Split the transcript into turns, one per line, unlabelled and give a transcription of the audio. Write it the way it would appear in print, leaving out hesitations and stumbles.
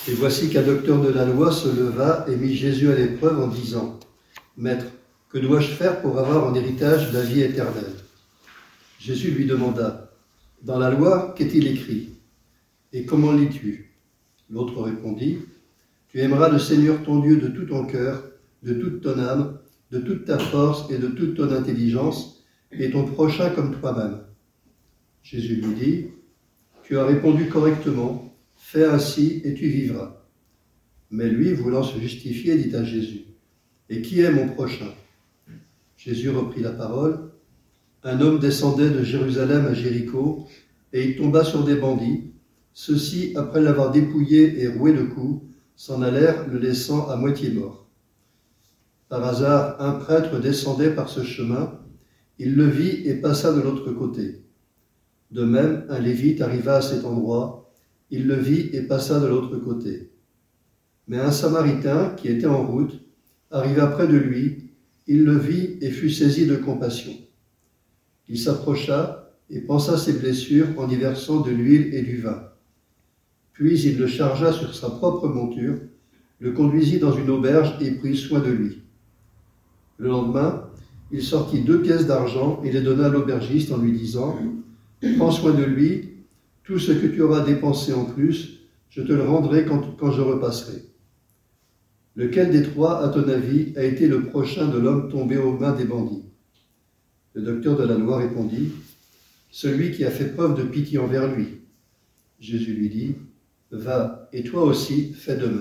Et voici qu'un docteur de la loi se leva et mit Jésus à l'épreuve en disant : « Maître, que dois-je faire pour avoir en héritage la vie éternelle ?» Jésus lui demanda : « Dans la loi, qu'est-il écrit ? Et comment lis-tu » L'autre répondit : « Tu aimeras le Seigneur ton Dieu de tout ton cœur, de toute ton âme, de toute ta force et de toute ton intelligence, et ton prochain comme toi-même. » Jésus lui dit : « Tu as répondu correctement. Fais ainsi et tu vivras. » Mais lui, voulant se justifier, dit à Jésus : « Et qui est mon prochain ?» Jésus reprit la parole : « Un homme descendait de Jérusalem à Jéricho, et il tomba sur des bandits. Ceux-ci, après l'avoir dépouillé et roué de coups, s'en allèrent, le laissant à moitié mort. Par hasard, un prêtre descendait par ce chemin. Il le vit et passa de l'autre côté. De même, un lévite arriva à cet endroit. Il le vit et passa de l'autre côté. Mais un Samaritain, qui était en route, arriva près de lui. Il le vit et fut saisi de compassion. Il s'approcha et pansa ses blessures en y versant de l'huile et du vin. Puis il le chargea sur sa propre monture, le conduisit dans une auberge et prit soin de lui. Le lendemain, il sortit 2 pièces d'argent et les donna à l'aubergiste en lui disant : « Prends soin de lui. Tout ce que tu auras dépensé en plus, je te le rendrai quand je repasserai. » Lequel des 3, à ton avis, a été le prochain de l'homme tombé aux mains des bandits ? Le docteur de la loi répondit : « Celui qui a fait preuve de pitié envers lui. » Jésus lui dit : « Va, et toi aussi, fais de même. »